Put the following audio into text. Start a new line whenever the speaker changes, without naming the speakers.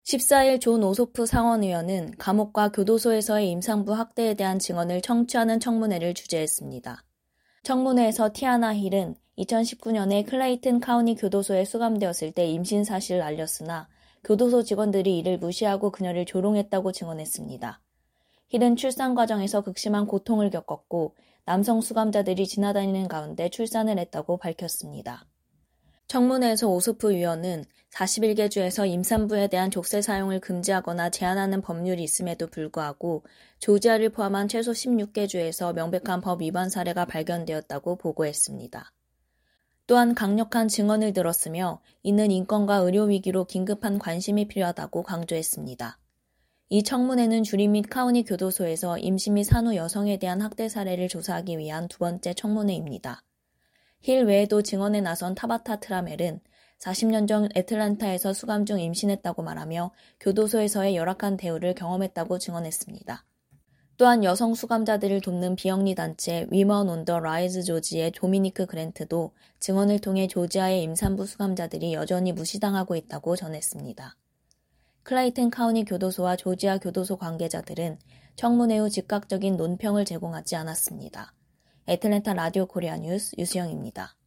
14일 존 오소프 상원의원은 감옥과 교도소에서의 임산부 학대에 대한 증언을 청취하는 청문회를 주재했습니다. 청문회에서 티아나 힐은 2019년에 클레이튼 카우니 교도소에 수감되었을 때 임신 사실을 알렸으나 교도소 직원들이 이를 무시하고 그녀를 조롱했다고 증언했습니다. 힐은 출산 과정에서 극심한 고통을 겪었고 남성 수감자들이 지나다니는 가운데 출산을 했다고 밝혔습니다. 청문회에서 오소프 의원은 41개 주에서 임산부에 대한 족쇄 사용을 금지하거나 제한하는 법률이 있음에도 불구하고 조지아를 포함한 최소 16개 주에서 명백한 법 위반 사례가 발견되었다고 보고했습니다. 또한 강력한 증언을 들었으며 이는 인권과 의료 위기로 긴급한 관심이 필요하다고 강조했습니다. 이 청문회는 주리 및 카우니 교도소에서 임신 및 산후 여성에 대한 학대 사례를 조사하기 위한 두 번째 청문회입니다. 힐 외에도 증언에 나선 타바타 트라멜은 40년 전 애틀랜타에서 수감 중 임신했다고 말하며 교도소에서의 열악한 대우를 경험했다고 증언했습니다. 또한 여성 수감자들을 돕는 비영리 단체 위먼 온 더 라이즈 조지의 도미니크 그랜트도 증언을 통해 조지아의 임산부 수감자들이 여전히 무시당하고 있다고 전했습니다. 클레이튼 카우니 교도소와 조지아 교도소 관계자들은 청문회 후 즉각적인 논평을 제공하지 않았습니다. 애틀랜타 라디오 코리아 뉴스 유수영입니다.